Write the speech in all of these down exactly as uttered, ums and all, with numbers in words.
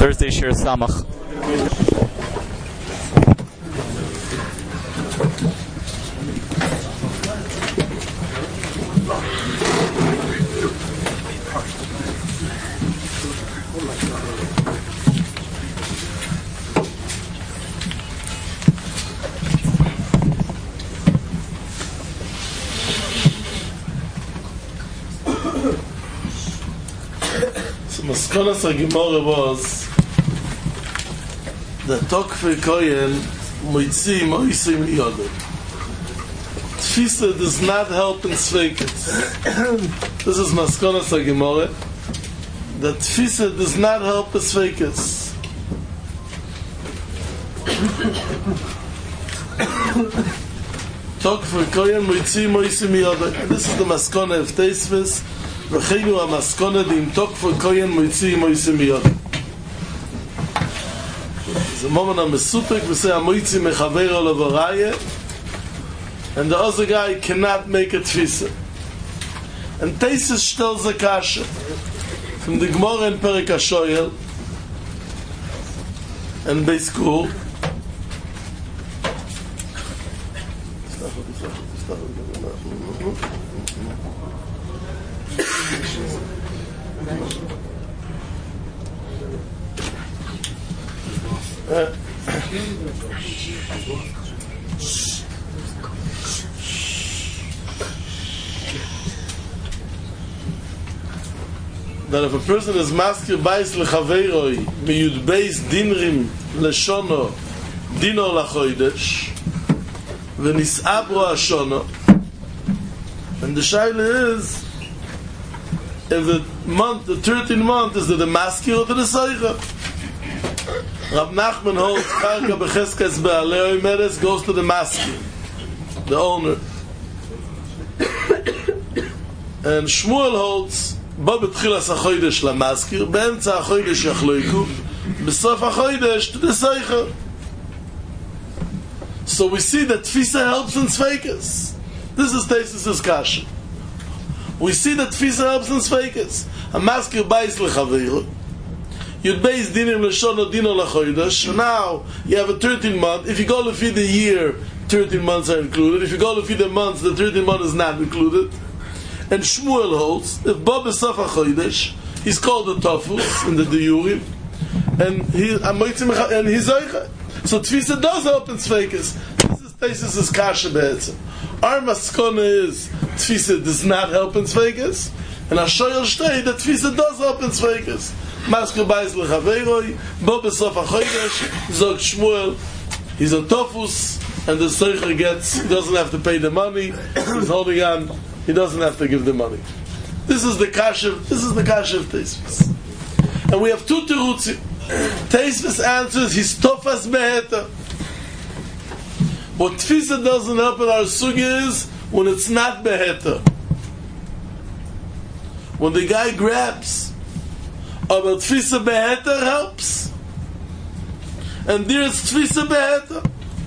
Thursday Shir Samach. Maskonas HaGemara was that Tokfer Koyen Moitzi Moisi Miyodem. Tfisa does not help in Sveikets. This is Maskonas HaGemara. That Tfisa does not help in Sveikets. Tokfer Koyen Moitzi Moisi Miyodem. This is the Maskona of Teisvis. V'cheinu ha'maskona d'im tokfer koyen moitzi moitzi miyod. The moment I'm mesupek, we say moitzi mechaveiro levaraya, and the other guy cannot make a tfisa. And Teisus stells a kasha from the Gemara in Perek HaShoyel and Beis Kur. Uh, that if a person is maskir bais lechaveiroi miyud beis dinrim leshono dino lachoidesh v'nisabro hashono, and the shaila is if the month, the thirteenth month, is it the maskir or the seicha? Rab Nachman holds Karka Becheskes Be'alei Meres goes to the maskir, the owner. And Shmuel holds Ba B'tchilas HaChodesh La Maskir, Be'emtza HaChodesh Yachloiku, B'sof HaChodesh to the Seicha. So we see that Tfisa helps in Tzveikas. This is Teisus' Kasha. We see that Tfisa helps in Tzveikas. A Maskir Bais L'Chaveiro, You'd base dinim l'shono dino l'chodesh. Now you have a thirteen month. If you go to feed the year, thirteen months are included. If you go to feed the months, the thirteen month is not included. And Shmuel holds if Bob is Sof HaChodesh, he's called the Tofus in the Diyurim, and he and he's Zoicha. So Tfisa does help in Tzveikas. This is Teisus' Kasha Be'etzim. Our Maskona is Tfisa does not help in Tzveikas, and Hashoyel Shtei that Tfisa does help in Tzveikas. Maskir Bais Lechaveiroi, Bo B'sof HaChodesh, Zog Shmuel, he's a Tofus, and the Seicher gets, he doesn't have to pay the money, he's holding on, he doesn't have to give the money. This is the Kasha, this is the Kasha of Teisvis. And we have two Terutzi. Teisvis answers, he's Tofas Beheta. What Tfisa doesn't help in our Sugi is, when it's not Beheta. When the guy grabs, aber Tfisa Beheter helps. And there is Tfisa Beheter.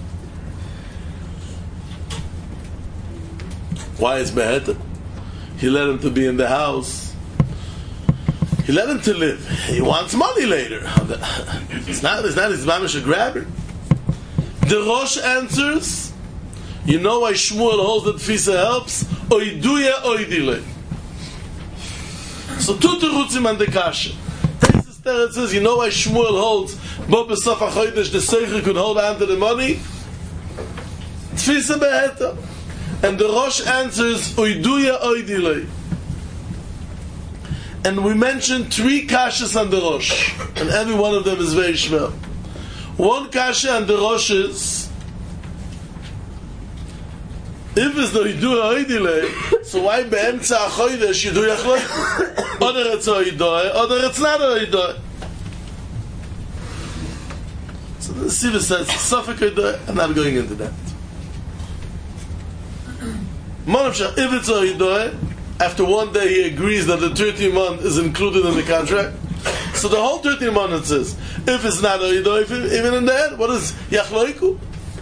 Why is Beheter? He let him to be in the house. He let him to live. He wants money later. It's not, it's not his mamish a grabber. The Rosh answers, you know why Shmuel holds that Tfisa helps? Oiduya oidile. So two terutzim and the kasha. It says, you know why Shmuel holds Bo B'sof HaChodesh the Seicher could hold on to the money? Tfisa Beheta. And the Rosh answers Oiduya Oidilei. And we mentioned three kashas on the Rosh, and every one of them is very shver. One kasha on the Rosh is if it's the Oiduya Oidilei, so why Be'emtza HaChodesh you do Yachloiku? Other it's Oidoy, other it's not Oidoy. So the Siva says, Safek Oidoy, I'm not going into that. Monavshach, if it's Oidoy, after one day he agrees that the thirteenth month is included in the contract. So the whole thirteenth month it says, if it's not Oidoy, even in the end, what is Yachloiku?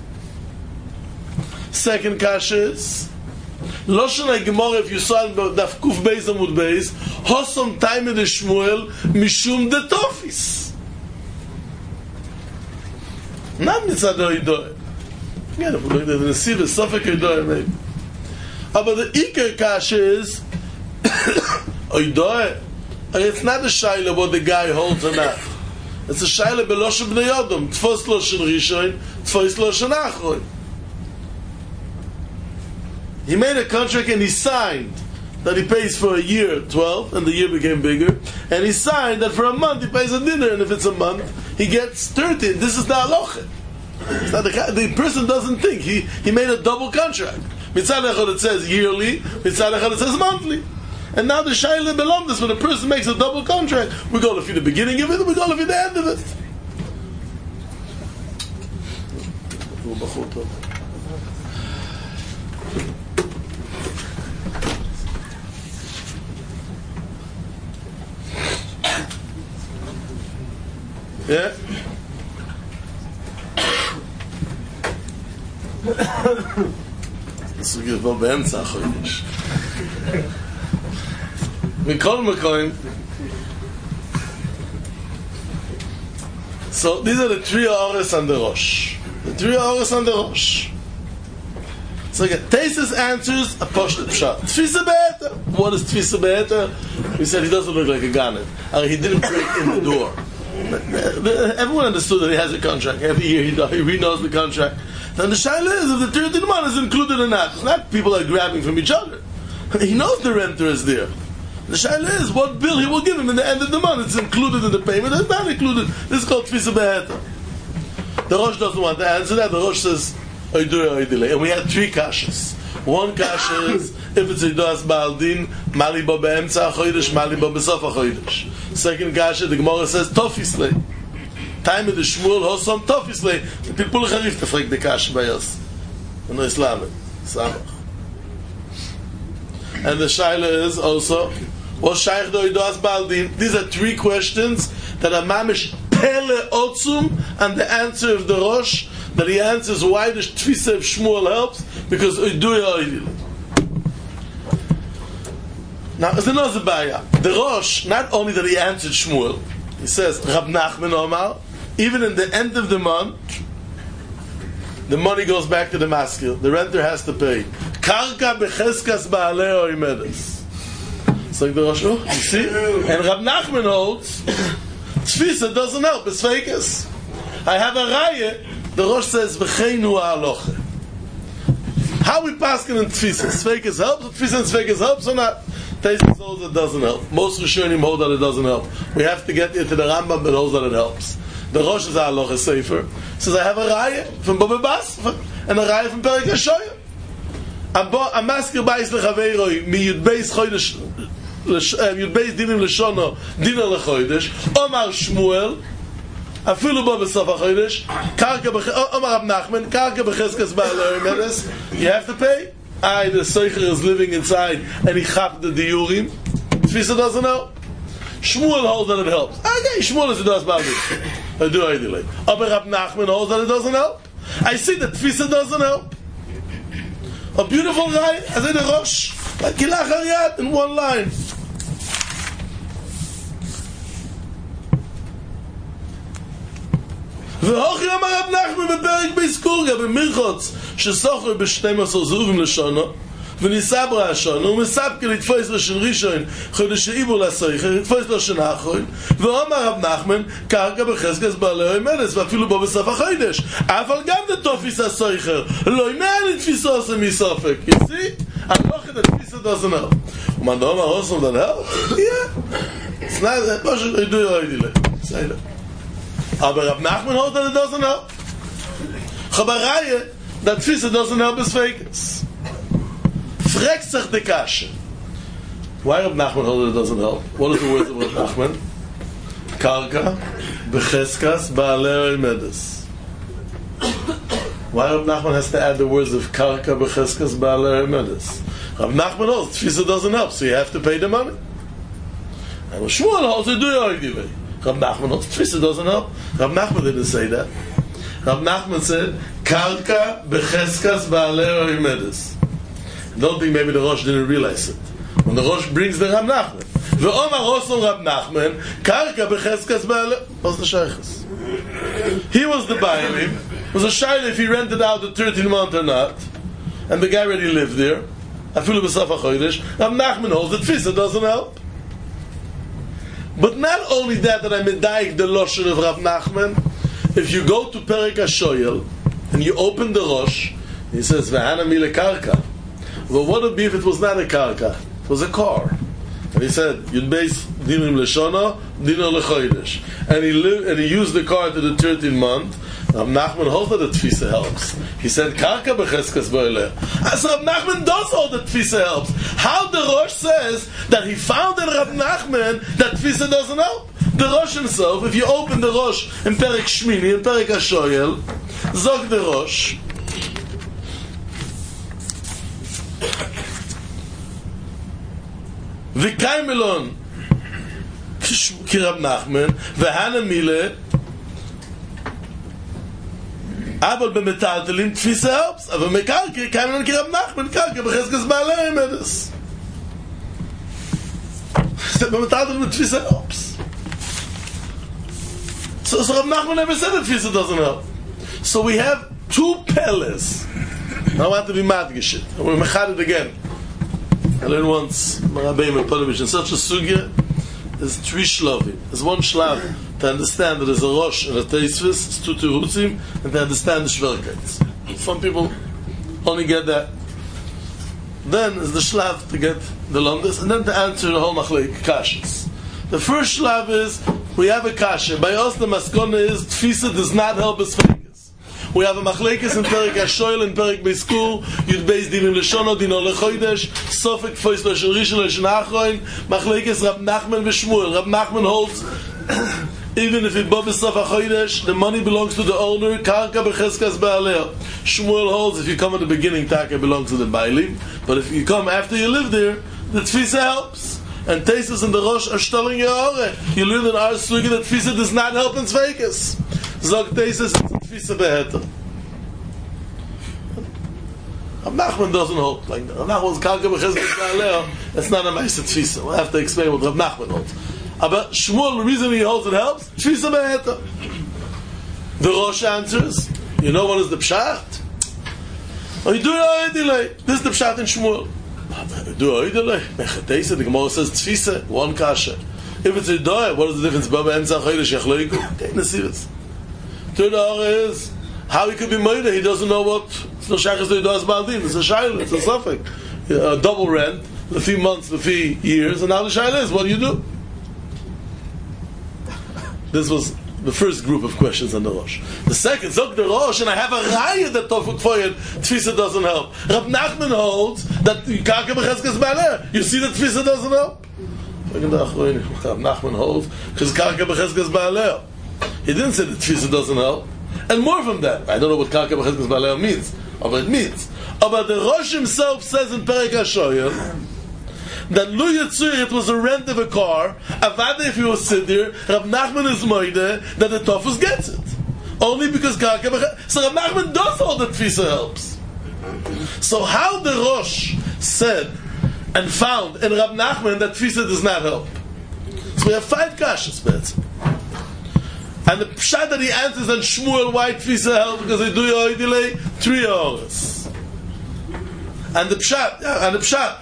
Second kasha is Loshen HaGemara, if you saw in Daf Kuf Beis Amud Beis, Hosom time in the Shmuel Mishum de Tofis. Not mitzad oidoy. Again, if we look at the Nesiv, the Sofek oidoy, maybe. But the Iker Kasha is oidoy. It's not a shaila what the guy holds or not. It's a shaila beloshen b'nei Yodom. Tfos loshen Rishon, tfos loshen Achron. He made a contract and he signed that he pays for a year, twelve, and the year became bigger. And he signed that for a month he pays a dinner, and if it's a month, he gets thirteen. This is the halacha. It's not the, the person doesn't think. He, he made a double contract. Mitzad echad it says yearly, mitzad echad it says monthly. And now the shaila belongs when a person makes a double contract, we go to the beginning of it, we go to the end of it. Yeah? Das ist כבר באמצע החודש. מכל מקום. So these are the three hours on the Rosh. The three hours on the Rosh. So again, Tesis answers a Poshtet Pshat. Tfisa Be'eter. What is Tfisa Be'eter? We said he doesn't look like a Ganet. I mean, he didn't break in the door. Everyone understood that he has a contract. Every year he, he knows the contract. Then the shaila is if the thirteenth month is included or not. It's not people are grabbing from each other. He knows the renter is there. The shaila is what bill he will give him in the end of the month. It's included in the payment. It's not included. This is called Tfisa Be'eter. The Rosh doesn't want to answer that. The Rosh says Oidur Oidile. And we had three kashas. One kasha is if it's Eidos Baal Din, Malibo Be'emtza HaChodesh, Malibo Besof HaChodesh. Second kasha, the Gemara says Tofislei. Time of the Shmuel Hosom Tofislei. The people Charif to flag the kasha by us. And the Islam. Samach. And the shaila is also what Shaykh do Eidos Baal Din. These are three questions that are mamish Pele Otsum, and the answer of the Rosh that he answers why the Tfisa of Shmuel helps because Oiduya Oidil. Now, there's another baya. The Rosh, not only that he answered Shmuel, he says Rab Nachman Omar, even in the end of the month, the money goes back to the maskil. The renter has to pay. Karka becheskas ba'alei oimedes. It's like the Rosh. Oh, you see? And Rab Nachman holds Tfisa doesn't help. It's fakers. I have a raya. The Rosh says, "V'cheinu ha'alocha." How we paskin in Tfisa? Tzveikas helps. Tfisa and Tzveikas helps or not? Taisus holds it doesn't help. Most Rishonim hold that it doesn't help. We have to get into the Rambam that holds that it helps. The Rosh is ha'alocha sefer. Says, I have a raya from Baba Basra and a raya from Perek HaShoyim. I'm asking Bais lechaveiroi mi Yud Beis Chodesh Yud Beis Dinim Leshono Dina lechodesh Omar Shmuel Afilu bo b'sof hachodesh, karka b'ches, Omar Rab Nachman, karka b'cheskas ba'alei oimedes. You have to pay. I, the Seicher is living inside, and he chapped the diurim. Tfisa doesn't help. Shmuel holds that it helps. Okay, Shmuel is it does ba'alei. I do ideally. Omar Rab Nachman holds that it doesn't help. I see that Tfisa doesn't help. A beautiful guy, as in a Rosh, like Kilach Hariyat in one line. והוכי אמר רב נחמן בפרק ביסקורגה במרחוץ שסוחר בשתים עשר זהובים לשונו וניסברה השונו ומסבקה לתפוס לו של ראשון חודש שעיבו לסויכר לתפוס לו של האחרון ואומר רב נחמן קרקע בחזקס בעלי אוימדס ואפילו בו בסוף החודש אבל גם דתופיס הסויכר לא ימאה לתפיסו עושה מסופק you see? הלוכת התפיסה doesn't help ומה דאמר עושה that help? yeah it's not מה שידעו יוידי לי בסדר Aber Rav Nachman holds that it doesn't help. Chabaraya, that Tfisa doesn't help his fakers. Frek sich de kashe. Why Rav Nachman holds that it doesn't help? What is the words of Rav Nachman? Karka, becheskas, ba'alei oimedes. Why Rav Nachman has to add the words of Karka, becheskas, ba'alei oimedes? Rav Nachman holds Tfisa doesn't help, so you have to pay the money. And Shmuel holds it do you Rav Nachman holds Tfisa doesn't help. Rav Nachman didn't say that. Rav Nachman said, Karka becheskas ba'alei oimedes. I don't think maybe the Rosh didn't realize it. When the Rosh brings the Rav Nachman, Ve'omar Osam Rav Nachman, Karka becheskas ba'alei. What's the shaykhs? He was the Bayalim. was a shaila if he rented out the thirteen month or not, and the guy already lived there. Afilu b'saf hachodesh. Rav Nachman holds that tfisa doesn't help. But not only that, that I medayik the loshen of Rav Nachman. If you go to Perek HaShoyel and you open the Rosh, he says v'hana mile karka. Well, what would be if it was not a karka? It was a car. And he said, Yud Beis dinim l'shana, dino l'chodesh. And he lived, and he used the car to the thirteenth month. Rav Nachman holds that the tfisa helps. He said, karka b'cheskas bo'eleh. So Rav Nachman does hold that tfisa helps. How the Rosh says that he found in Rav Nachman that tfisa doesn't help? The Rosh himself, if you open the Rosh in Perek Shmini, in Perek HaShoyel, zog the Rosh, V'kay melon ki Rav Nachman v'hana mile aval b'metaltelim tfisa helps aval mekarke kay melon ki Rav Nachman karke b'cheskas ba'alei medes b'metaltelim tfisa helps. So, so Rav Nachman never said that tfisa doesn't help. So we have two peles. I want to be madgeshit. We're mechad it again. I learned once, Marabeim and Polovich, in such a sugya, there's three shlavim. There's one shlav to understand that there's a rosh and a teisvis, it's two terutzim, and to understand the shverkates. Some people only get that. Then is the shlav to get the longest, and then to answer the whole machlek kashas. The first shlav is, we have a kasha. By us the maskona is, tfisa does not help us fake. We have a machlekes in Perek HaShoyel and Perek Beiskur, Yud Beis dinim l'shono, dino l'chodesh, Sofek fois l'shen rishon l'shen achroin, machlekes Rav Nachman v'Shmuel. Rav Nachman holds, even if it bought b'sof hachodesh, the money belongs to the owner, karka b'cheskas ba'aleh. Shmuel holds, if you come at the beginning, taka belongs to the bailim, but if you come after you live there, the tfisa helps. And Tesis and the Rosh are stalling your ore. You live in our sugi that tfisa does not help in Tzveikas. Zog Tesis, tfisa beheter. Rav Nachman doesn't hold like that. Rav Nachman's karka b'cheskas ba'aleh. It's not a ma'aseh tfisa. We'll have to explain what Rav Nachman holds. But Shmuel, the reason he holds it helps, tfisa beheter. The Rosh answers, you know what is the pshat? Oh, you do it delay. This is the pshat in Shmuel. Do it delay. Mechatesa, the Gemara says tfisa, one kasha. If it's a doy, what is the difference? Baba emza chodesh yachloiku. Okay, nesivus. Third hour is how he could be murdered. He doesn't know what. It's no shachas do does baldin. It's a shaila. It's a suffix. A double rent, the few months, the few years, and now the shaila is what do you do? This was the first group of questions on the Rosh. The second, Zog the Rosh, and I have a raya that Tofuk Foyed, Tfisa doesn't help. Rav Nachman holds that Karka B'cheskas Ba'aleh. You see that Tfisa doesn't help? Rav Nachman holds because Karka B'cheskas Ba'aleh. He didn't say that Tfisa doesn't help. And more from that, I don't know what Karka B'cheskas Ba'aleh means, or what it means. But the Rosh himself says in Perek HaShoyel that Lu Yitzur, it was a rent of a car. Avada, if you will sit there, Rav Nachman is moide that the Tofus gets it. Only because Karka B'cheskas. So Rav Nachman does all that tfisa helps. So how the Rosh said and found in Rav Nachman that tfisa does not help? So we have five kashas, bet. And the pshat that he answers on Shmuel why tfisa helps because they do your delay three hours. And the pshat, yeah, and the pshat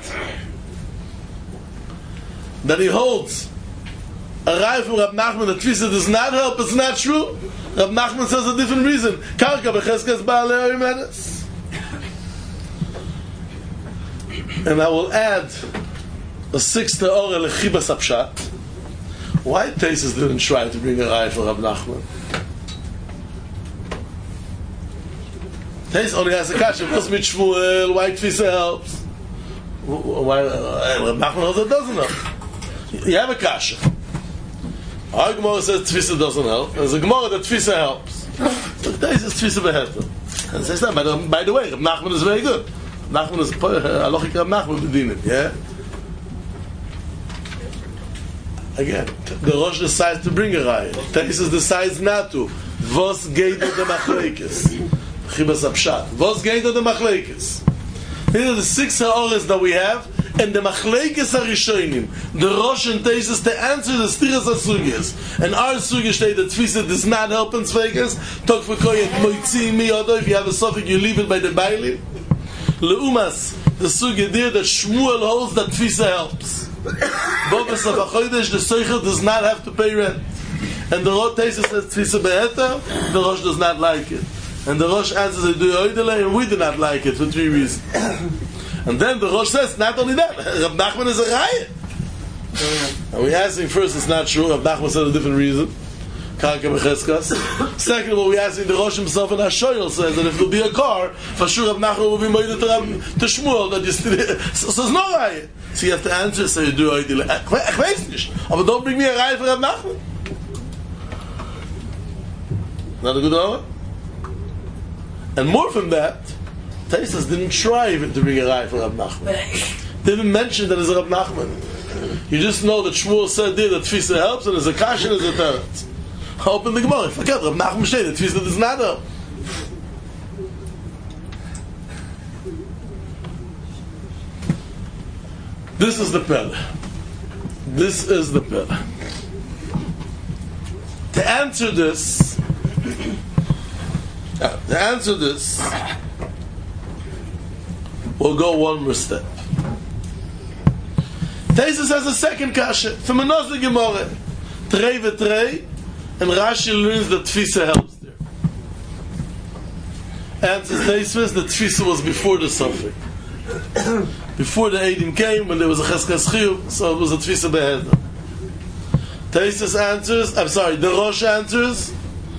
that he holds a rai from Rav Nachman that tfisa does not help, it's not true. Rav Nachman says a different reason. Karka b'cheskas ba'aleh medes. And I will add a sixth ora lechibas apshat. Why Tesis didn't try to bring a rai for Rav Nachman? Tesis only has a kasha. What's mit Shmuel? Why tfisa helps? Why uh, Rav Nachman also doesn't help? You have a kasha. Our Gemara says tfisa doesn't help. There's a Gemara that tfisa helps. So Tesis tfisa beheter. And says that. By the, by the way, Rav Nachman is very good. Nachman is alochik Rav Nachman b'dinim. Yeah. Again, the Rosh decides to bring a raya. Tesis decides not to. Vos geido de machlekes. Chibas apshat. Vos geido de machlekes. These are the six ha'ores that we have And the Machlekes HaRishonim, the Rosh and Teisus, to answer the Stiras HaSugis. And our Sugis state that Tfisa does not help in Tzveikas. Tok V'koyet Moitzi Mi Odo, if you have a suffix, you leave it by the Bailim. Leumas, the Sugi there that Shmuel holds that Tfisa helps. Bobas HaVachodesh, the Seichel does not have to pay rent. And the Rosh Teisus says Tfisa Be'eta, the Rosh does not like it. And the Rosh answers, I do Oidele, and we do not like it for three reasons. And then the Rosh says, not only that, Rav Nachman is a Chayet. And we ask him first, it's not true. Rav Nachman said a different reason. Karka Becheskas. Second of all, we ask him, the Rosh himself in Hashoyel says that if there will be a car, for sure Rav Nachman will be made to, to Shmuel, that you still, so, so it's no Chayet. So you have to answer, say, you do Oidele. Ich weiß nicht, aber don't bring me a Chayet for Rav Nachman. Not a good hour? And more from that, Taisus didn't try even to bring a rai for Rav Nachman. Didn't mention that it's Rav Nachman. You just know that Shmuel said there that Tfisa helps, and there's a kash and there's a teretz. Open the Gemara. Forget Rav Nachman said that Tfisa does not help. This is the Pele. This is the Pele. To answer this, uh, to answer this, we'll go one more step. Taisus has a second kasha. From another Gemara, Trei v'Trei, and Rashi learns that Tfisa helps there. Answers Taisus that Tfisa was before the suffering. Before the Eidim came, when there was a Cheskas Chiyuv, so it was a Tfisa Beheda. Taisus answers, I'm sorry, the Rosh answers,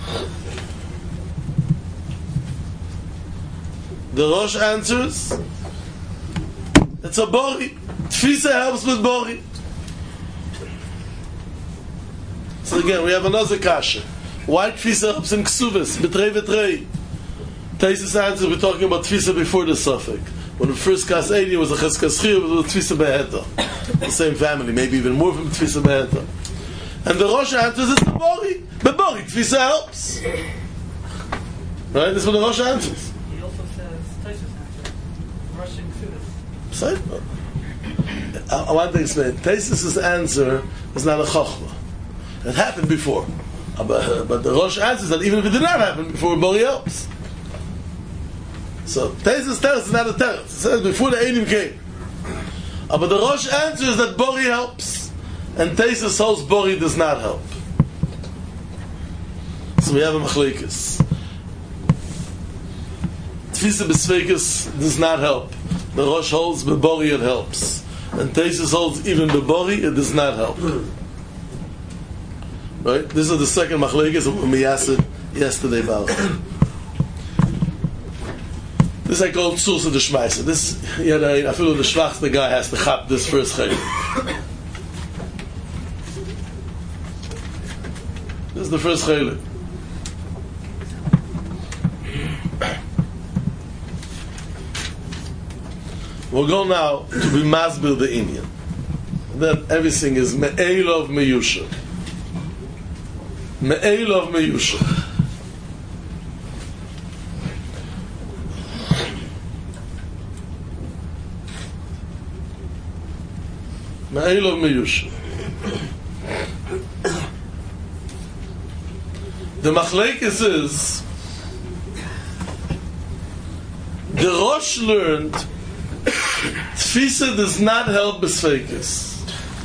the Rosh answers, it's a Bori. Tfisa helps with Bori. So again, we have another kasha. Why Tfisa helps in Ksubis? B'trei v'trei. Taisus answers, we're talking about Tfisa before the suffix. When the first Kas Eidim was a Cheskas Chiyuv, it was Tfisa Beheta. The same family, maybe even more from Tfisa Beheta. And the Rosh answers, it's the Bori. But Bori, Tfisa helps. Right? That's what the Rosh answers. He also says, Taisus answers, Rosh and Ksubis. Sorry? I, I want to explain. Taisus' answer is not a Chochmah. It happened before. But, but the Rosh answers that even if it did not happen before, Bori helps. So, Taisus' teretz is not a teretz. It says before the Eidim came. Uh, but the Rosh answers that Bori helps. And Taisus holds Bori does not help. So we have a machlekes. Tfisa b'sveikus does not help. The Rosh holds b'Bori it helps. And Taisus holds even b'Bori it does not help. Right? This is the second machlekes of Miyaseh yesterday about. This I call Tzursa d'Shmaisa. This, you know, I feel the Shvachs, guy has to chap this first chaylik. This is the first chaylik. We'll go now to be masbir the Indian. Then everything is me'elov meyusha. Me'elov meyusha. Me'elov meyusha. The machlekes is the Rosh learned Tfisa does not help b'sfeikis.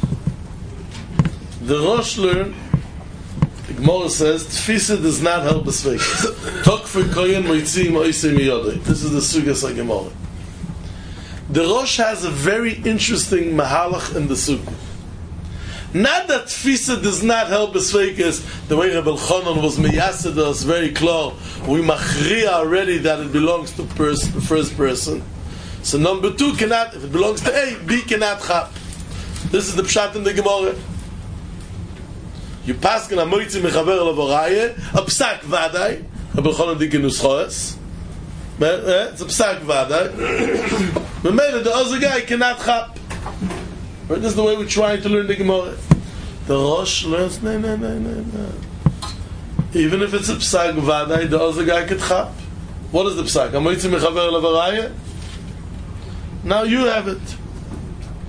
The Rosh learned, the Gemara says Tfisa does not help b'sfeikis. Tok for koyen moitzim oisei miyodei. This is the sugas of Gemara. The Rosh has a very interesting mahalach in the sukkah. Not that Tfisa does not help b'sfeikis, the way Rebbe Elchanan was meyased us very clear. We machriya already that it belongs to pers- the first person. So number two cannot, if it belongs to A, B cannot chap. This is the pshat in the Gemara. You passกันהמויצי מחבר אליו הראיה, הפסק ודאי, Rebbe Elchanan dik in Nuschoes. It's a psak ודאי. Remember, the other guy cannot chap. Right? This is the way we're trying to learn the Gemara. The Rosh learns, no, no, no, no, no. Even if it's a psak vadai, the other guy could chap. What is the psak? Amoitzi mechaver elav haraya? Now you have it.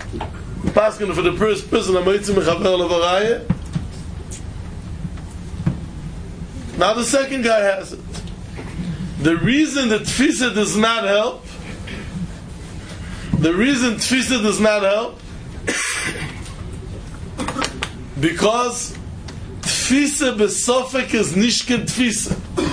paskin for the first person a moitzi mechaver levaraya. Now the second guy has it. The reason that tfisa does not help, the reason tfisa does not help, because tfisa besofek is nishken tfisa.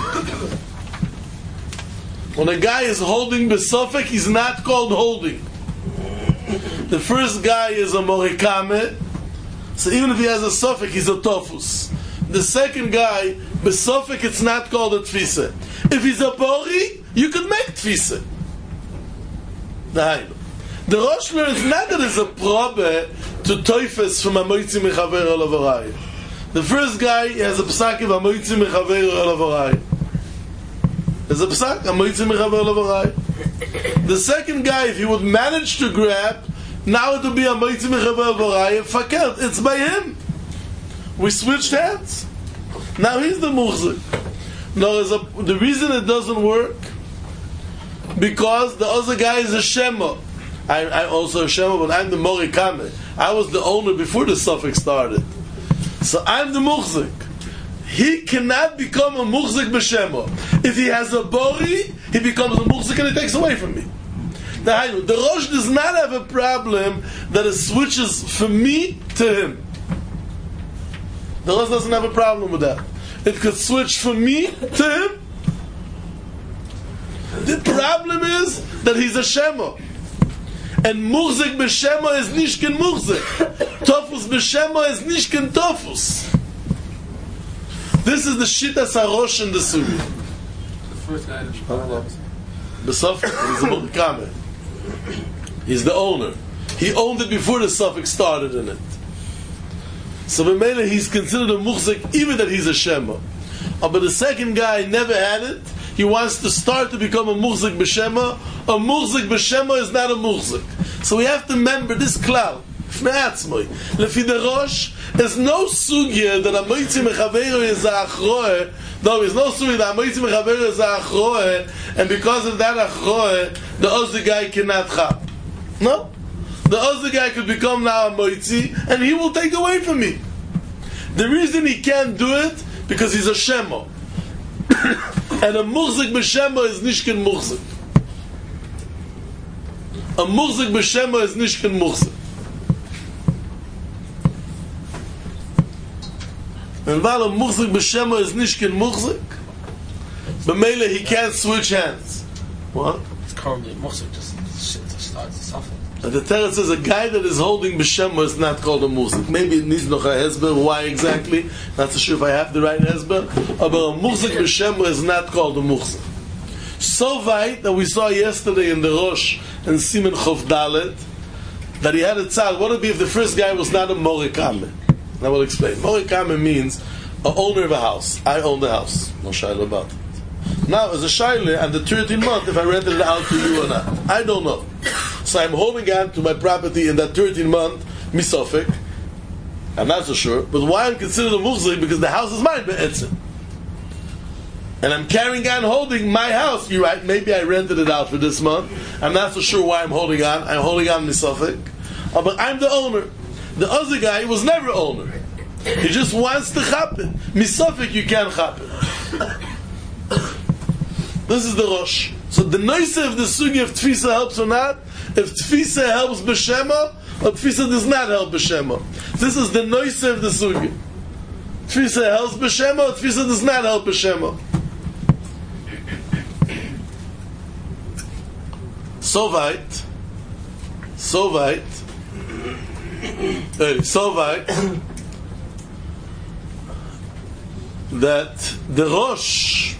When a guy is holding besofek, he's not called holding. The first guy is a morikame, so even if he has a sofek, he's a tofus. The second guy, besofek, it's not called a tfisa. If he's a bori, you could make tfisa. The Rosh learns not that it's a probe to toifes from a moitzi mechaver olavarayim. The first guy has a psak of a moitzi mechaver olavarayim. There's a psak, a moitzi mechaver olavarayim. The second guy, if he would manage to grab, now it would be a moitzi mechaver olavarayim. Fakert, it's by him. We switched hands. Now he's the muhzik. No, there's a, the reason it doesn't work, because the other guy is a shema. I, I'm also a shema, but I'm the morikame. I was the owner before the suffix started. So I'm the muhzik. He cannot become a muhzik b'shema. If he has a bori, he becomes a muhzik and he takes away from me. The, the Rosh does not have a problem that it switches from me to him. The Rosh doesn't have a problem with that. It could switch from me to him. The problem is that he's a shema. And muhzik b'shema is nishken muhzik. Tofus b'shema is nishken tofus. This is the shita sarosh in the sugi. The first guy that you B'sofik, he's a morikame. He's the owner. He owned it before the suffix started in it. So b'meila he's considered a muhzik even that he's a shema. Uh, but the second guy never had it. He wants to start to become a muhzik b'shema. A muhzik b'shema is not a muhzik. So we have to remember this klal. Lefi the Rosh, there's no sugya that a moitzi mechaveru is a achroe. No, there's no sugya that a moitzi mechaveru is a achroe, and because of that achroe, the other guy cannot chap. No? The other guy could become now a moitzi, and he will take away from me. The reason he can't do it, because he's a shema. And a muhzik b'shema is nishken muhzik. A muhzik b'shema is nishken muhzik. And while a muhzik b'shema is nishken muhzik, b'meila he can't switch hands. What? It's currently muhzik, just shit to start to suffer. And the Torah says a guy that is holding b'shema is not called a muhzik. Maybe it needs noch a hezber. Why exactly? Not so sure if I have the right hezber. But a muhzik b'shema is not called a muhzik. So weit that we saw yesterday in the Rosh and Simen Chof Dalet that he had a tzad. What would it be if the first guy was not a morikame? I will explain. Morikame means an owner of a house. I own the house. No shaila about it. Now, as a shaila, and the thirteenth month, if I rented it out to you or not, I don't know. So I'm holding on to my property in that thirteenth month, misofik. I'm not so sure. But why I'm considered a muhzik? Because the house is mine, be'etzim. And I'm carrying on holding my house. You're right, maybe I rented it out for this month. I'm not so sure why I'm holding on. I'm holding on misofik. Oh, but I'm the owner. The other guy was never owner. He just wants to chappen. Misofik, you can't chappen. This is the Rosh. So the noise of the sugi if tfisa helps or not, if tfisa helps b'shema, or tfisa does not help b'shema. This is the noise of the sugi. Tfisa helps b'shema, or tfisa does not help b'shema. So weit, so weit, hey, so weit, that the Rosh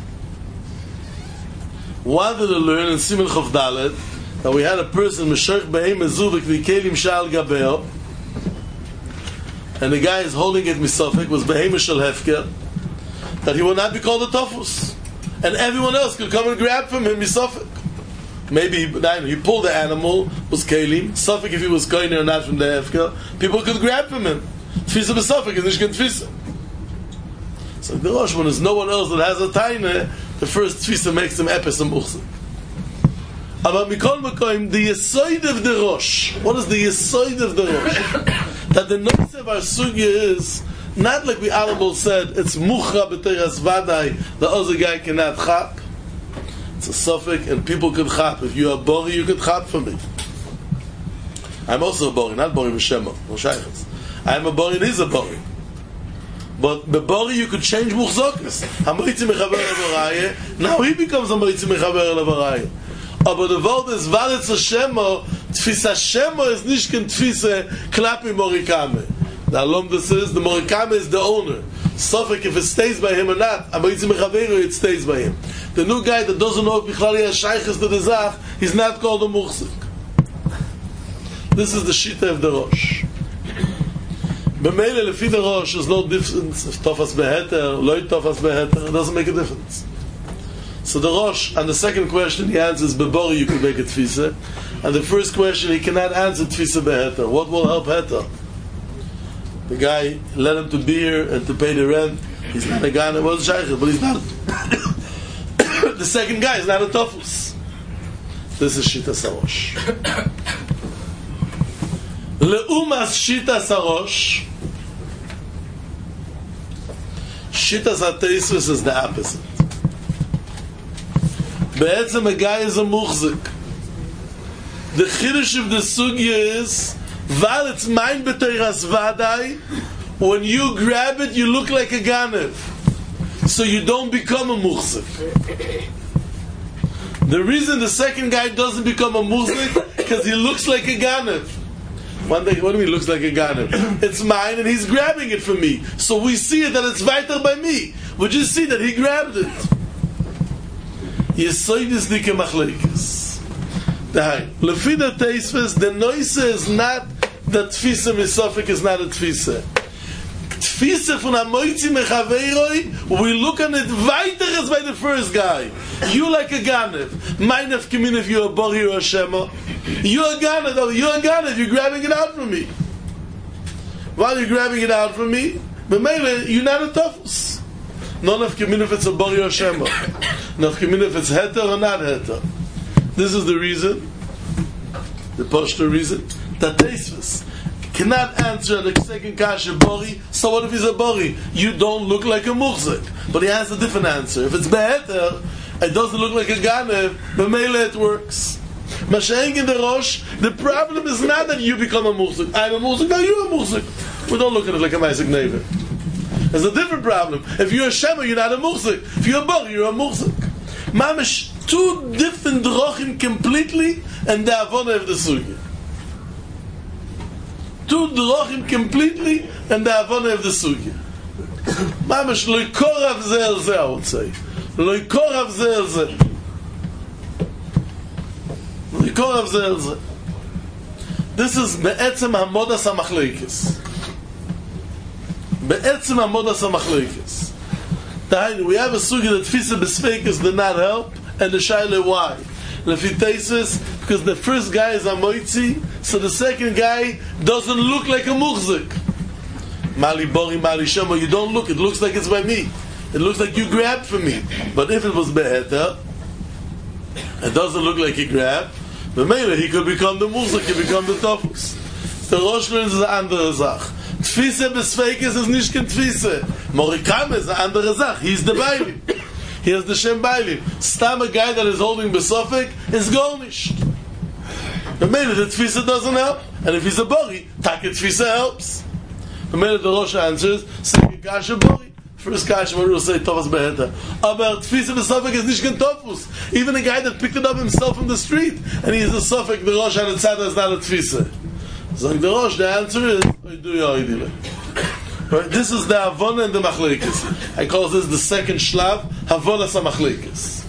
wanted to learn in Simen Chof Dalet that we had a person Meshach Be'em Mezuvik V'Kelim Shal Gabeo, and the guy is holding it misofik was Be'em Shal Hefker, that he will not be called a Tofus, and everyone else could come and grab from him misofik. Maybe he, he pulled the animal, was Kelim, Sofik if he was Koine or not from the Hefker, people could grab from him. Tfisa B'Sofik is Nishkan Tfisa. So the Rosh, when there's no one else that has a taina, the first tfisa makes him epis and muhzik. Aber mikol mekoim, the yesoid of the Rosh. What is the yesoid of the Rosh? That the noise of our sugya is not like we Alabol said, it's muchra b'teras vadai, the other guy cannot chap. It's a suffix, and people could chap. If you are bori, you could chap for me. I'm also a bori, not bori b'shema, no shaychus. I'm a bori, and he's a bori. But the bori, you could change muchzokis. Hamoitzi mechaber levaraya, now he becomes a moitzi mechaber levaraya. Aber the word is valetz Hashemo, tfisa Shemo is nicht kein tfisa klapi morikame. The alum this is, the morikame is the owner. Suffolk, if it stays by him or not, amoitzi mechaveru, it stays by him. The new guy that doesn't know if Bichlali has shaykhs to the zach, he's not called a muchzik. This is the shita of the Rosh. B'meile lefi the Rosh is no difference if tofas beheter, loy tofas beheter, it doesn't make a difference. So the Rosh, on the second question, he answers bebori, you can make a tfisa. And the first question, he cannot answer tfisa beheter. What will help heter? The guy led him to beer and to pay the rent. He's not a guy that was shaykh, but he's not. The second guy is not a tofus. This is shita sarosh. Leumas shita sarosh. Shita sateisus is the opposite. Be'etzem a guy is a muchzik. The chiddush of the sugya is, val it's mine b'teiras vadai, when you grab it, you look like a ganev. So you don't become a muchzik. The reason the second guy doesn't become a muchzik, because he looks like a ganev. One day, what do you mean looks like a ganev? It's mine and he's grabbing it from me. So we see it that it's weiter by me. We just see that he grabbed it. Yesoid is dike machlekes. Dahai. Lefi the teisves, the noise is not that tfisa misofik is not a tfisa. Tfisa from a moitzi mechaveiroi, we look on it weiter as by the first guy. You like a ganev. Mine of kimin if you're a bori or a shema. You're a ganev, though. You're a ganev. You're grabbing it out from me. While you're grabbing it out from me, but maybe you're not a tofus. None of kimin if it's a bori or shema. None of kimin if it's heter or not heter. This is the reason, the poster reason, that teisves cannot answer the second kasha bori. So what if he's a bori? You don't look like a muchzik. But he has a different answer. If it's beheter, it doesn't look like a ganev, but mele it works. Masha'eng in the Rosh, the problem is not that you become a muchzik. I'm a muchzik, now you're a muchzik. We don't look at it like a maisik neighbor. There's a different problem. If you're a shema, you're not a muchzik. If you're a bori, you're a muchzik. Mamish, two different drochim completely, and the avona of the sugya. Two drochim completely, and the avona of the sugya. Mamish, loy korav ze el ze, I would say. Loy korav ze el ze. Loy korav ze el ze. This is be'etzem hamodas hamachleikis. Be'etzem hamodas hamachleikis. We have a sugya that tfisa b'sfeikus did not help, and the shaila why? Lefitaisis, because the first guy is a moitzi, so the second guy doesn't look like a muchzik. Mali bori, mali shema, you don't look, it looks like it's by me. It looks like you grabbed from me. But if it was beheter, it doesn't look like he grabbed, but maybe he could become the muchzik, he could become the tofus. The Rosh learns the andere Sach. Tfise besfeikes is nicht kein Tfise. Morikame is the andere Sach. He's the Bailim. He has the Shem Bailim. Stam a guy that is holding besofik is garnished. The minute the Tfise doesn't help, and if he's a Bori, Taka Tfise helps. The minute the Rosh answers, second Kasha Bori. First Kasha Bori will say Tovas Beheta. Aber Tfise besofik is nicht kein Tofus. Even a guy that picked it up himself from the street, and he is a Sofik, the Rosh and the Tzada is not a Tfise. So the Rosh, the answer is, right? This is the Havana and the Machlekes. I call this the second Shlav, Havana sa Machlekes.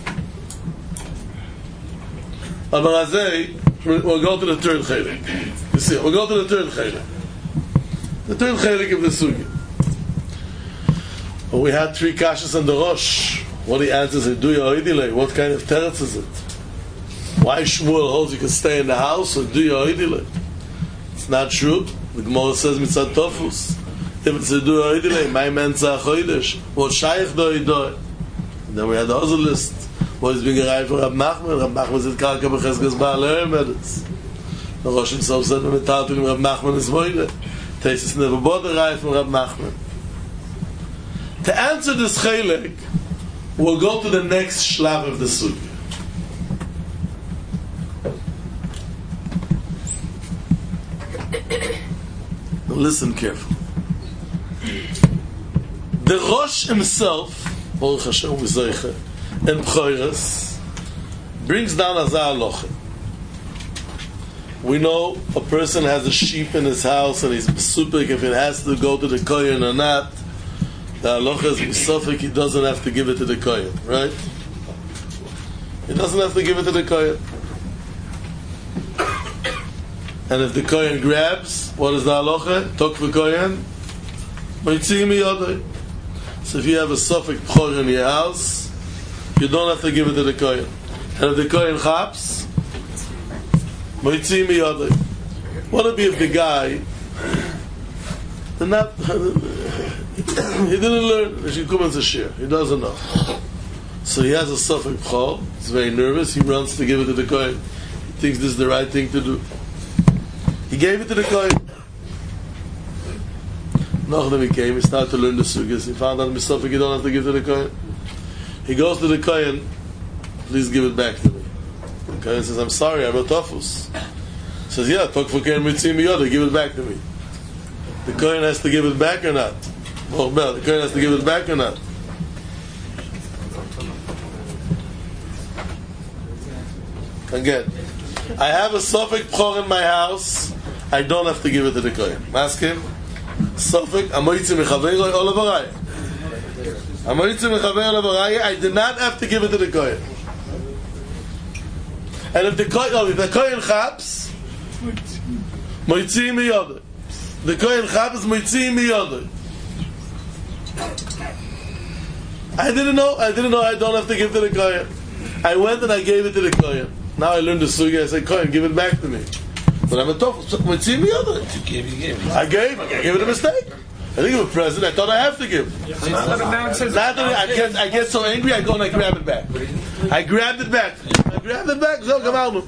Abarazei, we'll go to the third Chelik. You see, we'll go to the third Chelik. The third Chelik of the Sugi. Well, we had three Kashas on the Rosh. What he answers is, do you oidile? What kind of teretz is it? Why Shmuel holds you can stay in the house, or do you oidile? It's not true. The Gemara says mitzad tofus. If it's a do oidile, my mensa chodesh. What shaykh do oidoi? Then we had the other list. Wo ist bin gereif für Rab Nachman? Rab Nachman ist Karka bechesges Baal Hermedes. The Rosh himself said with Talpin Rab Nachman is Moide. Taisus never bought the reif from Rab Nachman. To answer this chelek, we'll go to the next shlav of the sugya. Listen carefully. The Rosh himself, Baruch Hashem U'Zeicha, in B'choros, brings down a halacha. We know a person has a sheep in his house and he's besupik if it has to go to the kohen or not. The halacha is besufik, he doesn't have to give it to the kohen, right? He doesn't have to give it to the kohen. And if the kohen grabs, what is the halacha? Tok v'kohen, moitzi miyodai. So if you have a suffix b'chor in your house, you don't have to give it to the kohen. And if the kohen chaps, moitzi miyodai. What would be if the guy, the not, he didn't learn, he should come as a shir, he doesn't know. So he has a suffix b'chor, he's very nervous, he runs to give it to the kohen. He thinks this is the right thing to do. He gave it to the kohen. Nachdem he came, he started to learn the sugyas. He found out Misafik you don't have to give to the kohen. He goes to the kohen, please give it back to me. The kohen says, I'm sorry, I'm a tofus. He says, yeah, talk for kohen mitzim yoda, give it back to me. The kohen has to give it back or not? Oh, well, the kohen has to give it back or not? Again, I have a Sofik Pchor in my house, I don't have to give it to the kohen. Ask him. Sofik, amoyitzi mechaveiroi o levaraya. Amoyitzi mechaveiroi levaraya, I did not have to give it to the kohen. And if the kohen, oh, if the kohen chaps, moitzi miyodai. The kohen chaps, moitzi miyodai. I didn't know, I didn't know I don't have to give it to the kohen. I went and I gave it to the kohen. Now I learned the sugya, I said, kohen, give it back to me. But I'm a tough, moitzi miyodai. You gave, you gave. I gave, I gave it a mistake. I think I'm a present, I thought I have to give. Yes. Not Not that I get, I get so angry, I go and I grab it back. I grabbed it back. I grabbed it back, so come out.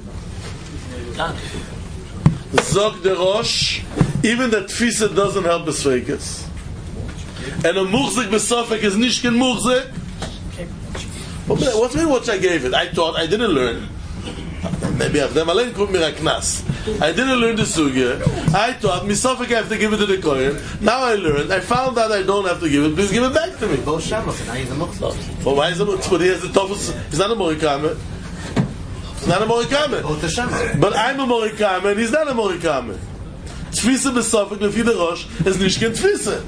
Zog the Rosh, even the Tfisa doesn't help the Sveikas. And a Muchzik Besofik is Nishkin Muchzik. What's mean what I gave it? I thought, I didn't learn. Maybe I've them Alen Kum Miraknas. I didn't learn the sugya. I thought Misafik I have to give it to the kohen. Now I learned. I found out I don't have to give it. Please give it back to me. Both Shabbos, and now he's a Muchzik. Well, why is it? But he has the toughest. He's not a Morikame. He's not a Morikame. Both the Shabbos. But I'm a Morikame and he's not a Morikame. Tfisa Besafik lefi the Rosh is Nishkin Tfisa.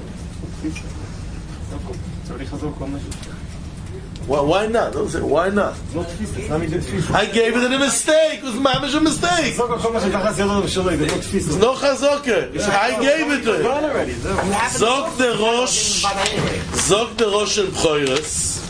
Well, why not? Don't say why not. I gave it in a mistake. It was mamish a mistake. It's no chazoke. I gave it to him. Zog the Rosh, Zog the Rosh in B'choros.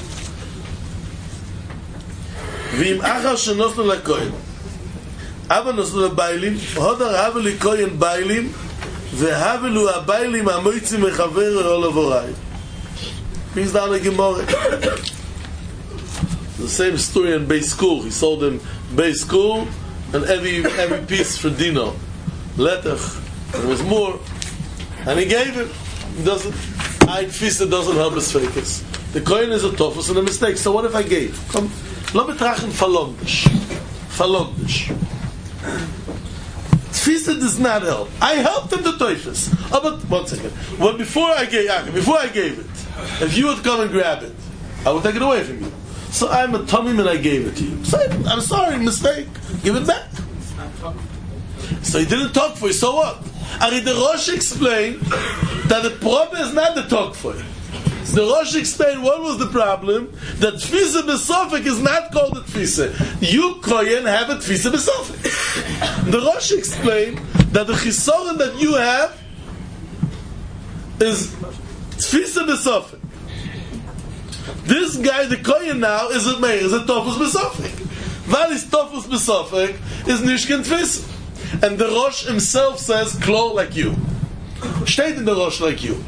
V'im achar shenosnu lakoyin. Ava nosnu labaylim. Hodar hava li koyin baylim. Ve'havelu abaylim amoitzi mechaver olavorayim. Brings down a Gemara. The same story in Bay School. He sold him Bay School and every every piece for Dino. Letach. There was more. And he gave it. He doesn't I Tfisa doesn't help his fakers. The coin is a toffus and a mistake. So what if I gave? Come lo betrachten falondish. Falondish. Tfisa does not help. I helped him to toifus. Oh, but one second. Well, before I gave before I gave it, if you would come and grab it, I would take it away from you. So I'm a tummy and I gave it to you. So I'm sorry, mistake. Give it back. So he didn't talk for you. So what? Ari the Rosh explained that the problem is not the talk for you. The Rosh explained what was the problem. That Tfisa Besofik is not called a Tfisa. You Kohen have a Tfisa Besofik. The Rosh explained that the Chisoron that you have is Tfisa Besofik. This guy, the Kohen now, is a Meir, is a Tofus Besofik. Val is Tofus Besofik, is Nishkin Tfisa. And the Rosh himself says, Klo like you. Steht in the Rosh like you.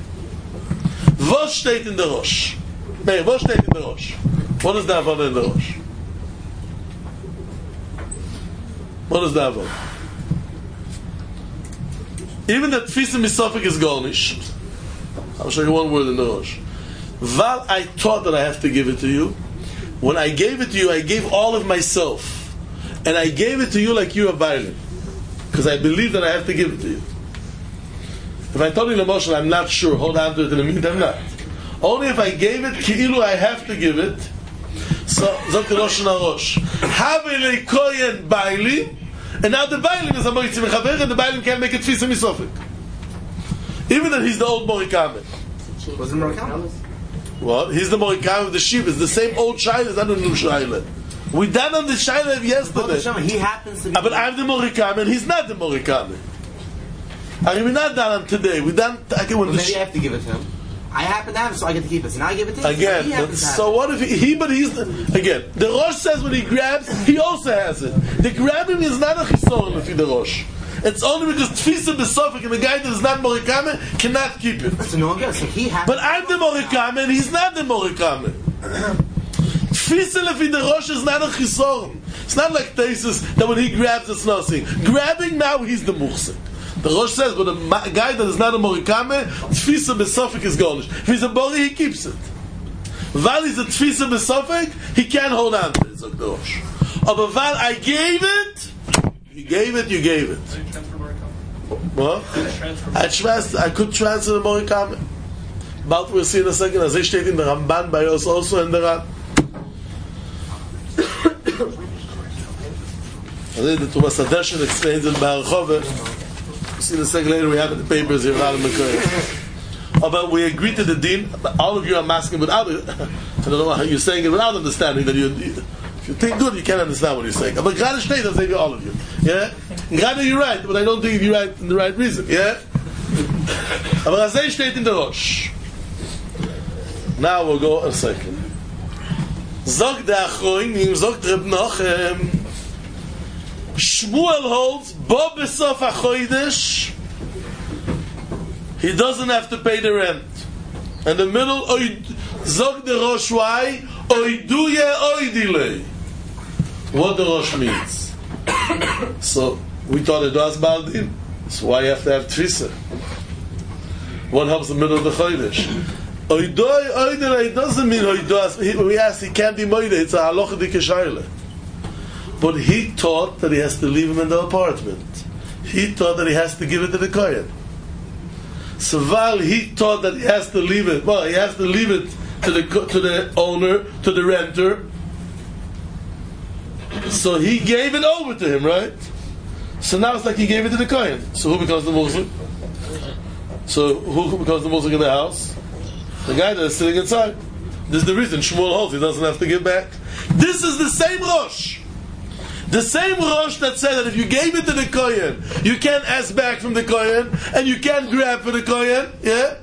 Was steht in the Rosh? Meir, what steht in the Rosh? What is the Havana in the Rosh? What does that mean? Even the Tfisa Misofik is garnish. I'll show you one word in the Rosh. Val, I thought that I have to give it to you. When I gave it to you, I gave all of myself. And I gave it to you like you're a violin. Because I believe that I have to give it to you. If I told you the Moshe, I'm not sure, hold on to it in the meantime, not. Only if I gave it, Ki'ilu, I have to give it. So, Zok the Rosh Narosh. Havele Koyen Baili. And now the Bailim is a Moritzi Mechaber, and the Bailim can't make it Tfisa Misofik. Even that he's the old Morikame. Was it Morikame? What? He's the Morikame of the Shiva. It's the same old Shaila, it's not a new Shaila. We done on the Shaila of yesterday. He happens to be. Ah, but I'm the Morikame, and he's not the Morikame. I mean, we're not done on today. We done. I can. Well, maybe I have to give it to him. I happen to have it, so I get to keep it. So now I give it to him. Again, so, but, so what if he, he? But he's the, again. The Rosh says when he grabs, he also has it. The grabbing is not a chisoron if the Rosh. It's only because Tfisa Besofik and the guy that is not Morikame cannot keep it. So no one gets. So he has. But I'm the Morikame and he's not the Morikame. Tfisa lefi the Rosh is not a chisoron. It's not like Tesis that when he grabs it's nothing. Grabbing now he's the Muchsik. The Rosh says, but a guy that is not a Morikame, Tfisa Besofik is garnish. If he's a Bori, he keeps it. Val is a Tfisa Besofik, he can't hold on to it, says the Rosh. Oh, but Val, I gave it, you gave it, you gave it. What? I, trans- I could transfer the Morikame. But we'll see in a second, as I state in the Ramban, by us also in the Ran. The Tumas Hadeshin explains in Ba'archove. See the second later we have in the papers here out of McCoy. Oh, but we agree to the din. All of you are masking without it. I don't know how you're saying it without understanding that you. If you think good, you can't understand what you're saying. But Grada Shnei does say to all of you. Yeah, Grada, you're right, but I don't think you're right in the right reason. Yeah. But Razei steht in the Rosh. Now we'll go a second. Zog the Achroin, Zog Reb Nochem. Shmuel holds Bo Besof HaChodesh he doesn't have to pay the rent. In the middle, Zog the Rosh why Oiduye Oidile. What the Rosh means. So we thought it was Baldin. So why you have to have Tfisa? What helps the middle of the Chodesh? Oidoy Oidile doesn't mean Oidoy. We asked, he can't be Moide. It's a halacha dikeshayle. But he thought that he has to leave him in the apartment. He thought that he has to give it to the Kohen. So while he thought that he has to leave it, well, he has to leave it to the to the owner, to the renter. So he gave it over to him, right? So now it's like he gave it to the Kohen. So who becomes the Muslim? So who becomes the Muslim in the house? The guy that is sitting inside. This is the reason Shmuel holds he doesn't have to give back. This is the same Rosh. The same Rosh that said that if you gave it to the Kohen, you can't ask back from the Kohen, and you can't grab for the Kohen, yeah?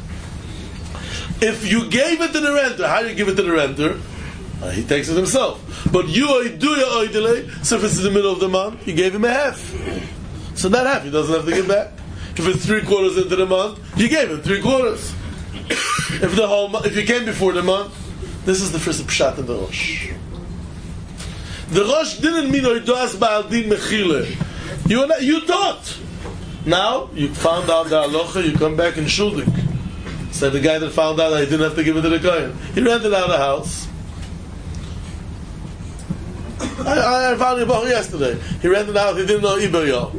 If you gave it to the renter, how do you give it to the renter? Uh, he takes it himself. But you do your oidele, so if it's in the middle of the month, you gave him a half. So that half, he doesn't have to give back. If it's three quarters into the month, you gave him three quarters. If the whole month, if you came before the month, this is the first pshat in the Rosh. The Rosh didn't mean Oidoas Ba'aldin Mechile. You you thought. Now, you found out the halacha, you come back in Shuldik. So the guy that found out that he didn't have to give it to the Kohen. He rented out a house. I, I found him yesterday. He rented out, he didn't know Iberyo.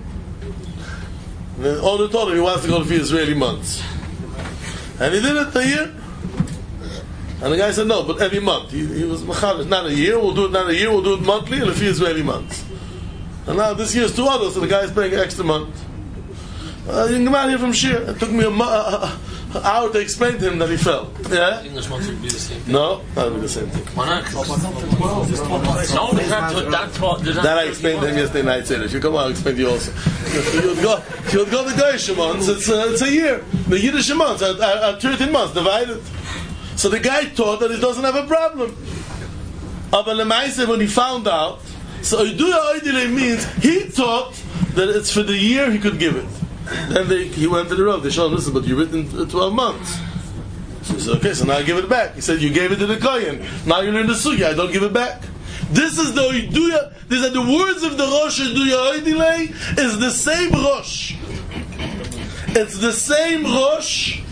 And the owner told him he wants to go for Israeli months. And he did it a year. And the guy said, no, but every month. He, he was, not a year, we'll do it not a year, we'll do it monthly, and a few Israeli months. And now this year's two others, so the guy is paying an extra month. Uh, you can come out here from Shir. It took me a, mo- uh, an hour to explain to him that he fell. Yeah? English months would be the same thing. No, that would be the same thing. Why not? No, there's not, that's what, there's not. That I explained to him yesterday night. Said, if you come out, I'll explain to you also. If you would go, if you would go to the Goyish months, it's, uh, it's a year. The Yiddish months are, are, are thirteen months divided. So the guy thought that he doesn't have a problem. But Lemaise, when he found out, so Oiduya Oidile means he thought that it's for the year he could give it. Then they, he went to the road. They showed him, listen, but you've written twelve months. So he said, okay, so now I give it back. He said, you gave it to the Kohen. Now you're in the Sugya, I don't give it back. This is the Oiduya, these are the words of the Rosh Oiduya Oidile, is the same Rosh. It's the same Rosh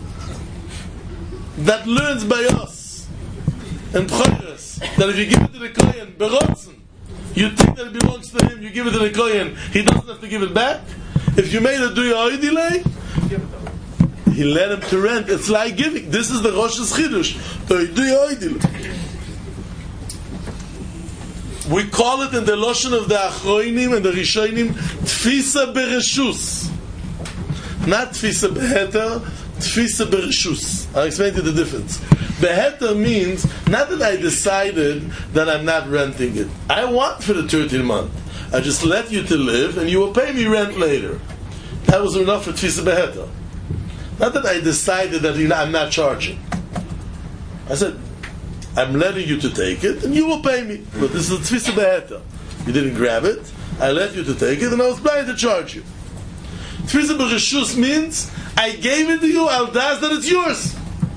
that learns by us in Pchayres, that if you give it to the Kohen, Berotzen, you think that it belongs to him, you give it to the Kohen, he doesn't have to give it back. If you made a Duya Oidile, he let him to rent. It's like giving. This is the Rosh's Chidush. Oiduya Oidile. We call it in the Loshen of the Achroinim and the Rishonim Tfisa Bereshus. Not Tfisa Beheter, Tfisa Bereshus. I'll explain to you the difference. Beheter means not that I decided that I'm not renting it. I want for the thirteenth month. I just let you to live and you will pay me rent later. That was enough for Tfisa Beheter. Not that I decided that I'm not charging. I said, I'm letting you to take it, and you will pay me. But this is a tfisa be'eta. You didn't grab it. I let you to take it, and I was planning to charge you. Tfisa be'reshus means I gave it to you. I'll das that it's yours.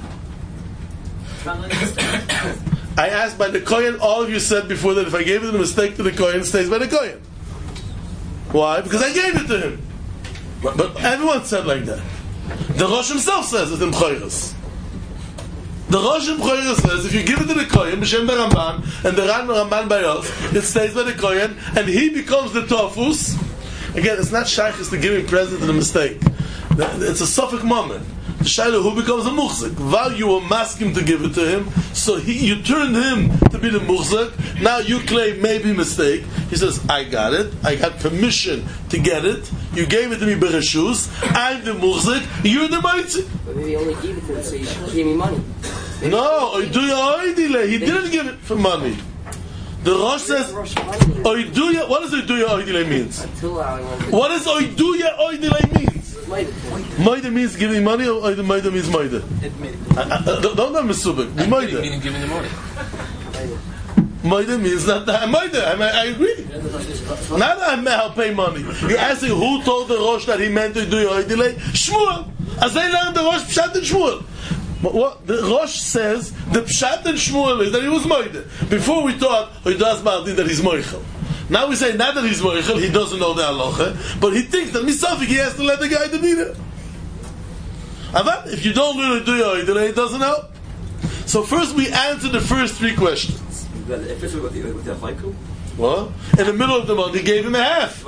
I asked by the kohen. All of you said before that if I gave it a mistake to the kohen, it stays by the kohen. Why? Because I gave it to him. But, but everyone said like that. The Rosh himself says it in Pchayres. The Rosh in Pchayres says if you give it to the Kohen, B'Shem the Ramban, and the Ran Ramban by us, it stays by the Kohen, and he becomes the Tofus. Again, it's not Shaykhis to give him present to the mistake. It's a Suffolk moment. The Shaila who becomes a Muchzik. While you were masking to give it to him, so he, you turned him to be the Muchzik. Now you claim maybe mistake. He says, I got it. I got permission to get it. You gave it to me Bereshus. I'm the Muchzik. You're the Maitzik. But maybe he only gave it to him so you should give me money. No, Oiduya he didn't give it for money. The Rosh says, Oiduya, what does Oiduya Oidile means? What does Oiduya Oidile means? Moida means giving money, or Moida means Moida? Don't have Mesubik, be Moida. Meaning giving the money. Moida means not that. Moida, I, mean, I agree. Not that I'll pay money. You're asking who told the Rosh that he meant Oiduya Oidile? Shmuel. As they learned the Rosh Pshat and Shmuel. What the Rosh says, the Pshat and Shmuel is that he was Moide. Before we thought, oh, he does Ma'adin that he's Moichel. Now we say not that he's Moichel, he doesn't know the halacha, but he thinks that Misafik, he has to let the guy to be there. But if you don't really do your Oidele, it doesn't help. So first we answer the first three questions. What? In the middle of the month, he gave him a half.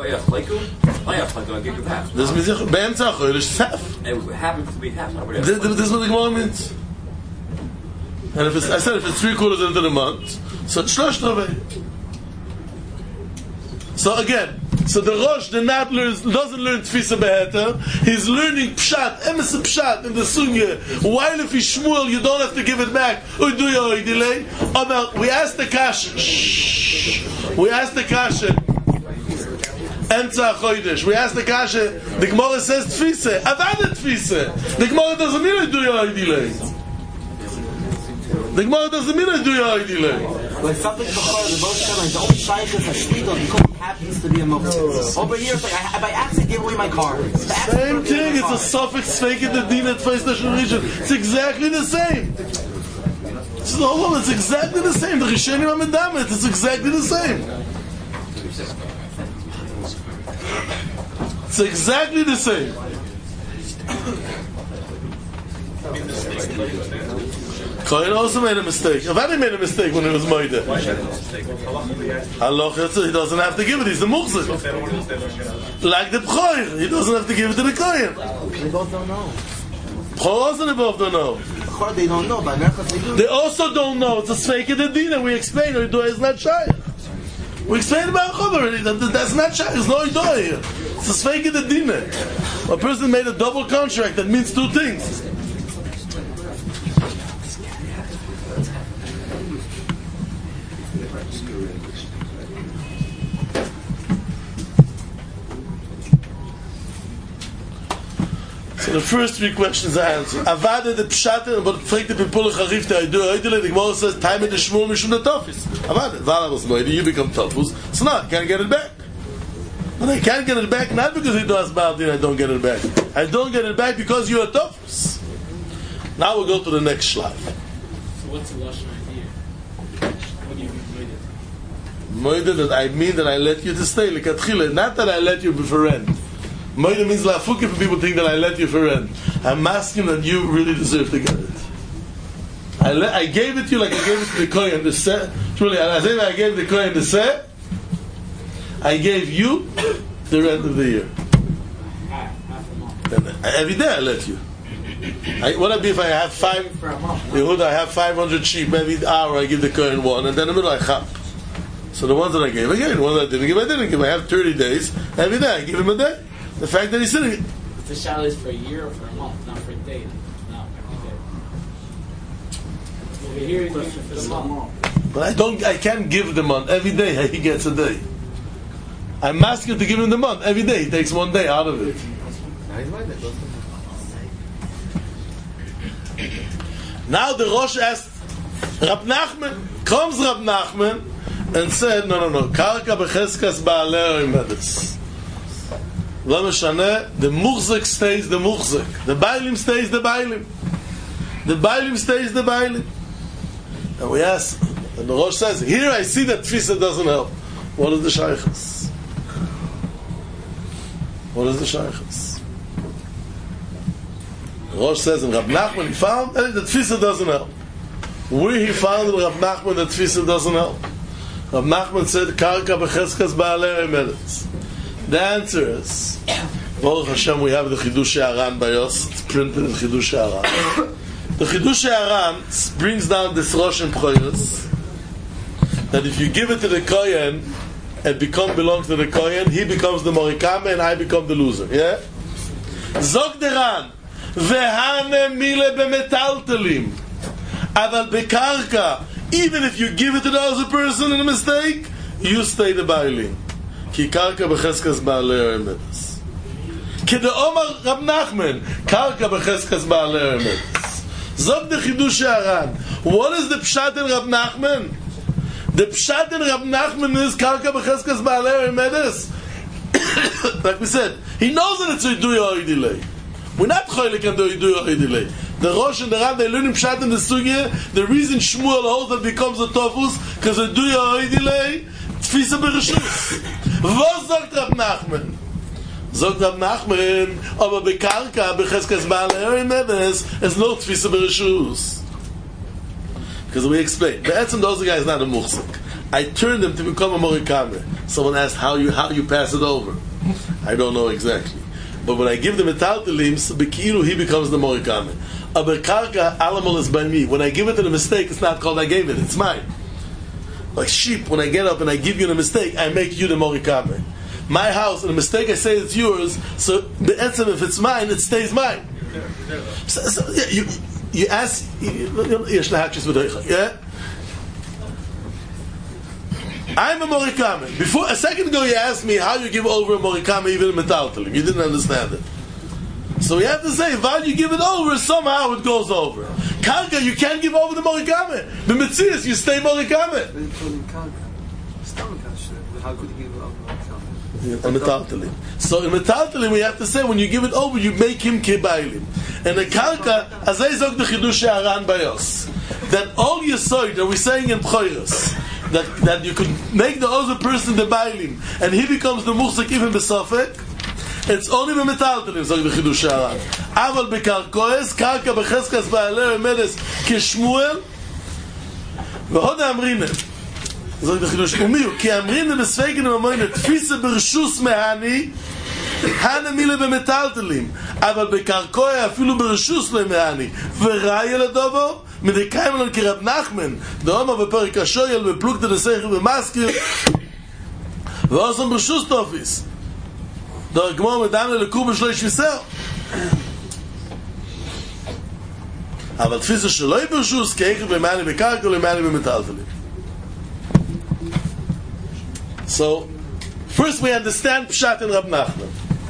This means Be'emtza Chodesh is half. It happens to be half. This, this is what the Gemara means. And if it's, I said if it's three quarters into the month, so it's shlosh tovei. So again, so the Rosh did not learn, doesn't learn Tfisa Beheter. He's learning Pshat, Emes Pshat in the Sunya. While if he's Shmuel, you don't have to give it back. Uduya Oidile. Oh, now, we asked the Kasha. Shh. We asked the Kasha. Emtza Chodesh. We asked the Kasha. The Gemara says Tfisa. Avada Tfisa. The Gemara doesn't mean Uduya Oidile. The Gemara doesn't mean Uduya Oidile. But something before the both said like the only shaykhs are shlido because he happens to be a mufti. Over here, it's like I, by accident gave away my car. Same thing. It's a suffix fake in the din at Face National Region. It's exactly the same. It's no, it's exactly the same. The Rishonim Amidamet. It's exactly the same. It's exactly the same. Kohen also made a mistake. Avadi made a mistake when it was Moide. Halacha, he doesn't have to give it. He's the Muchzik. Like the Pchoir, he doesn't have to give it to the Kohen. They both don't know. Pchoir also they both don't know. They don't know, but they do. They also don't know. It's a fake in the Dina. We explained Oidoy is not shy. We explained about Chov already. That, that's not shy. There's no Oidoy here. It's a fake in the Dina. A person made a double contract that means two things. So the first three questions I answered. Avada the pshat, but fragt the people charif the idea. The Gemara says time in the shmur mishum the tofis. Avada, Vala was moide. You become tofus. So now I can't get it back. But I can't get it back not because he does bad and I don't get it back. I don't get it back because you're a tofus. Now we'll go to the next slide. So what's the lashon idea? What do you mean moide? Moida that I mean that I let you to stay. Lekatchila, not that I let you for rent. Moida means lafukim if people think that I let you for rent. I'm asking that you really deserve to get it. I, le- I gave it to you like I gave it to the Kohen the set. Truly, I say that I gave the Kohen the set. I gave you the rent of the year. And every day I let you. I, what would be if I have five? Yehuda, I have five hundred sheep. Every hour I give the Kohen one, and then in the middle I chap. So the ones that I gave, I gave. The ones that I didn't give, I didn't give. I have thirty days. Every day I give him a day. The fact that he's sitting. The shal is for a year or for a month, not for a day. No, every day. Over here, you're doing it for the month. But I don't. I can't give the month every day. He gets a day. I'm asking to give him the month every day. He takes one day out of it. Now the Rosh asked Rab Nachman, comes Rab Nachman and said, no, no, no, Karka becheskas ba'alei medes. Lo meshane, the muchzik stays the muchzik. The bailim stays the bailim. The bailim stays the bailim. And we ask, and the Rosh says, here I see that Tfisa doesn't help. What is the shaykhs? What is the shaykhs? Rosh says in Rab Nachman he found that the Tfisa doesn't help. Where he found in Rab Nachman that Tfisa doesn't help. Rab Nachman said Karka becheskas ba'alei medes. The answer is Baruch Hashem we have the Chidush Aran Bayos. It's printed in Chidush Aran. The Chidush Aran brings down this Rosh and Pchoyos that if you give it to the Kohen it become belongs to the Kohen, he becomes the Morikame and I become the loser. Yeah? Zog deran Vehane mile b'metaltelim. Aval bekarka, even if you give it to the other person in a mistake, you stay the bailim. Ki karka b'cheskas ba'alei medes. Ki de Omar Rab Nachman, karka b'cheskas ba'alei medes. Zog de Chidush Aran. What is the pshat in Rab Nachman? The pshat in Rab Nachman is karka b'cheskas ba'alei medes. Like we said, he knows that it's a duya or delay. We're not cholik and do do delay. The Rosh and the Ran they learn in Pshat in the Sugya. The reason Shmuel holds that becomes a Tofus because they do a delay. Tfisa bereshus. Was sagt Rab Nachman? Sagt Rab Nachman, aber bekarka becheskas ba'alei medes is no Tfisa bereshus. Because we explained, the Etzem those guy is not a muhsik. I turned him to become a morikame. Someone asked how you how you pass it over. I don't know exactly. But when I give the metaltelim, bekiru he becomes the morikame. A bekarka alamal is by me. When I give it in a mistake, it's not called I gave it; it's mine. Like sheep, when I get up and I give you a mistake, I make you the morikame. My house, in a mistake, I say it's yours. So the etzem, if it's mine, it stays mine. So, so, yeah, you you ask, yeah. I'm a morikame. Before a second ago, you asked me how you give over a morikame even in metaltelim. You didn't understand it. So we have to say, while you give it over, somehow it goes over. Karka, you can't give over the morikame. The metzias, you stay morikame. How could you give it over? A metaltelim. So in metaltelim, we have to say, when you give it over, you make him kebailim. And the karka, as I zog the chidush aran bayos, that all you saw that we're saying in Pchoros, that that you could make the other person the bailim, and he becomes the muhsik even besofek. It's only the metaltelim, so the chidush aran. Aval bekarkoes karka becheskas ba'alei medes kishmuel. V'hod amrine. So the chidush umiu ki amrine besvegen amoyne tfisa bershus mehani. Hana mile bemetaltelim. Aval bekarkoe afilu bershus lemehani. V'raya ledovo. מדקיים לנו כרב נחמן דאומר בפרק השויל בפלוגתא דסייכל במזכיר ועוזם ברשוס טופיס דאר גמור מדענה לקור בשלוש ויסר אבל תפיסה שלא היא ברשוס כאיכל במעני בקרקע ולמעני במטלטלים. So first we understand Pshat in Rab Nachman.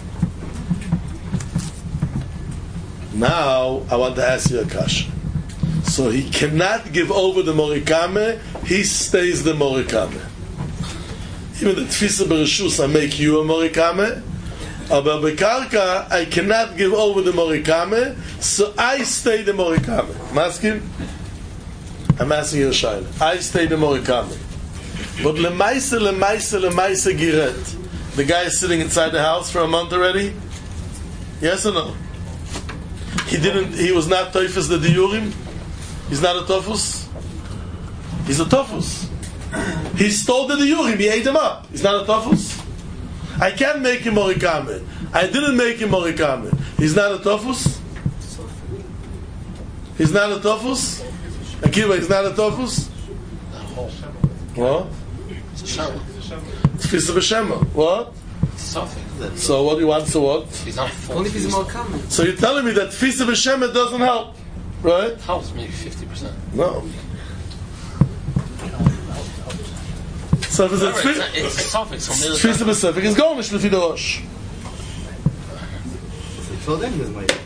Now I want to ask you a question. So he cannot give over the morikame, he stays the morikame. Even the tfisa bereshus, I make you a morikame, aber bekarka, I cannot give over the morikame, so I stay the morikame. Masking? I'm asking you a shayla. I stay the morikame. But lemaise, lemaise, lemaise giret. The guy is sitting inside the house for a month already? Yes or no? He didn't, he was not Teufus the Diurim? He's not a Tofus? He's a Tofus. He stole the Diurim, he ate them up. He's not a Tofus? I can't make him Morikame. I didn't make him Morikame. He's not a Tofus? He's not a Tofus? Akiva, he's not a Tofus? What? Tfisa b'shema. What? So what do you want to what? He's not Only if he's more common. So you're telling me that Tfisa b'shema doesn't help, right? Helps maybe fifty percent. No. So if it's a Tfisa, It's something. Tfisa b'sefik is going to be the Rosh. So then there's my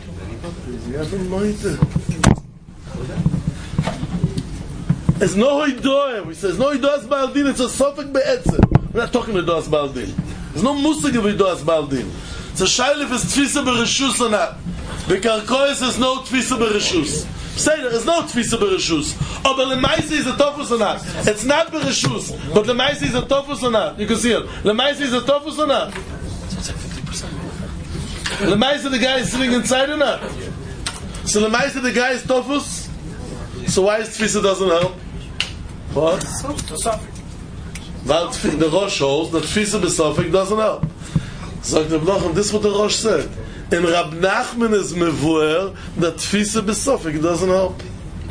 There's no hidoyah. We say there's no hidoyah baldin. It's a sofek be'etzem. We're not talking hidoyah baldin. There's no musig of hidoyah baldin. It's a shaila if it's tfisa bereshus or not. Bekarkois is no tfisa bereshus. Say there's no tfisa bereshus. Oh, but lemaisi is a tofus or not? It's not bereshus, but lemaisi is a tofus or not? You can see it. Lemaisi is a tofus or not? It's like fifty percent. Lemaisi the guy is sitting inside or not? So lemaisi the guy is tofus. So why is tfisa doesn't help? What? Well, the Rosh holds that Tfisa b'Sofik doesn't help. So this is what the Rosh said. In Rab Nachman is mevuer that Tfisa b'Sofik doesn't help.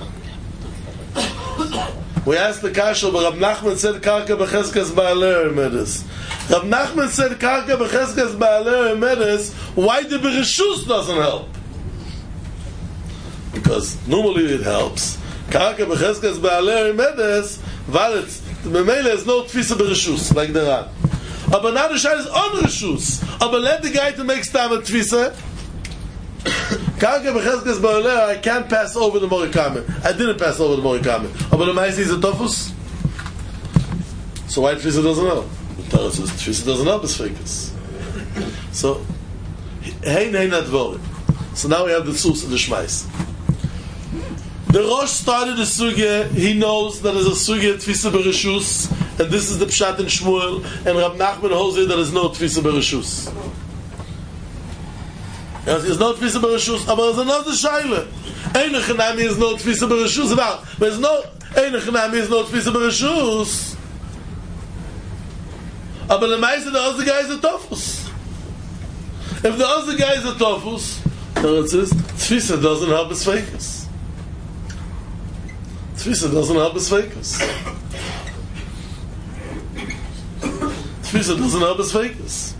We asked the Kasha, but Rab Nachman said Karka b'Cheskas ba'aler emedes. Rab Nachman said Karka b'Cheskas ba'aler emedes. Why the Bereshus doesn't help? Because normally it helps. Karka b'Cheskas ba'aler emedes. Valet, the Memele is no Tfisa b'Reshus, like the Ran. But now the Shai is on Reshus. But let the guy to make Stam a Tfisa. Karka b'Cheskas ba'aler, I can't pass over the Morikame. I didn't pass over the Morikame. But the Maisi is a Tofus. So why Tfisa doesn't help? The Torah says Tfisa doesn't help his fakers. So, hey, hey, not voted. So now we have the Sus and the Shmais. The Rosh started the sugya. He knows that there's a sugya tfisa bereshus, and this is the pshat in Shmuel. And Rab Nachman holds it that there's no tfisa bereshus. Yes, there's no tfisa bereshus. But there's another shaila. Ein echanami is no tfisa bereshus. But there's no ein echanami is no tfisa bereshus. But the ma'aser the other guy is a tofus. If the other guy is a tofus, then it says tfisa doesn't help his fakers. Tfisa doesn't help his fakers. Tfisa doesn't help his fakers.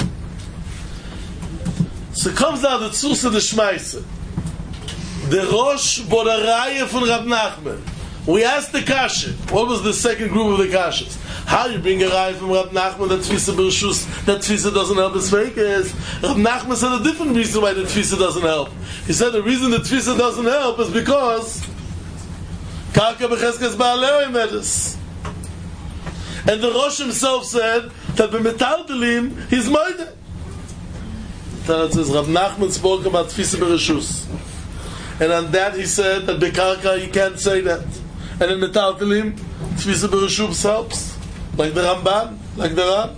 So comes out the Tzus of the Shmaise. The Rosh bought a raya from Rab Nachman. We asked the Kasha. What was the second group of the Kashas? How you bring a raya from Rab Nachman that Tfisa bereshus, that Tfisa doesn't help his fakers? Rab Nachman said a different reason why the Tfisa doesn't help. He said the reason that Tfisa doesn't help is because Karka b'Cheskas ba'aler emedes. And the Rosh himself said that b'metaltelim he's moide. That says Rav Nachman spoke about tfisa bereshus, and on that he said that b'karka you can't say that, and in metaltelim tfisa bereshus helps, like the Ramban, like the Ran.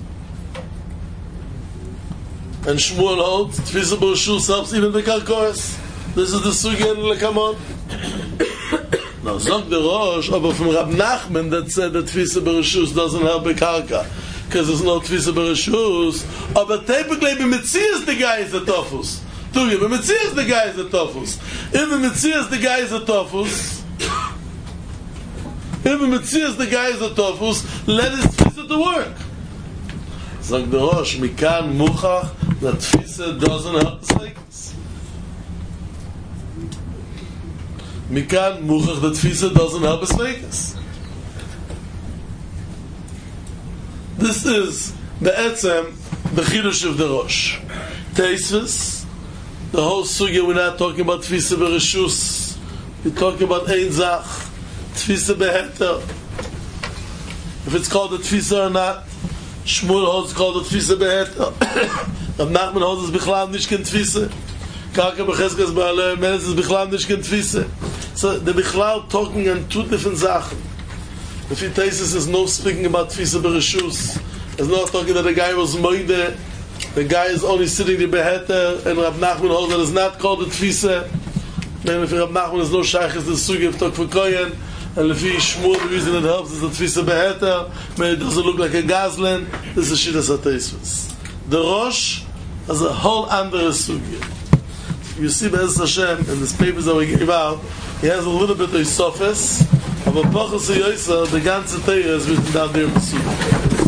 And Shmuel holds tfisa bereshus helps even b'karkois. This is the sugya in Lekamon. Now, Zog the Rosh, but from Rab Nachman that said that Tfisa Bereshus doesn't help a Karka, because there's no Tfisa Bereshus. But typically, b'Metzias the guy is a Tofus. Tugi, b'Metzias the guy is a Tofus. If b'Metzias the guy is a Tofus, if b'Metzias the guy is a Tofus, let his Tfisa to work. Zog the Rosh, Mikan Muchach, that Tfisa doesn't help the Slakas. Mikan Muchach that Tfisa doesn't help his fakers. This is the etzem, the chidush of the Rosh. Teisvis, the whole sugya, we're not talking about Tfisa bereshus. We're talking about Ein Zach, Tfisa beheter. If it's called a Tfisa or not, Shmuel holds called a Tfisa beheter. Rav Nachman holds it's bichlal nishken Tfisa. Karka b'Cheskas ba'aler emedes is bichlal nishken Tfisa. So the bichlal talking on two different Sachen. The few thesis is no speaking about Tfisa Bereshus. There's no talking that the guy was moide. The guy is only sitting there beheter, and Rab Nachman holds that is not called the Tfisa. Then if Rab Nachman is no shaykh, is the sugi of Tok V'Koyen, and if he Shmuel, the reason it helps is the Tfisa beheter, but it doesn't look like a gazlan. This is Shittas HaTeisvus. The Rosh has a whole andere sugi. You see Be'ez Hashem in these papers that we gave out, he has a little bit of Sofis, aber Pachas Yoysa, the ganze Teir is written down there in the sugi.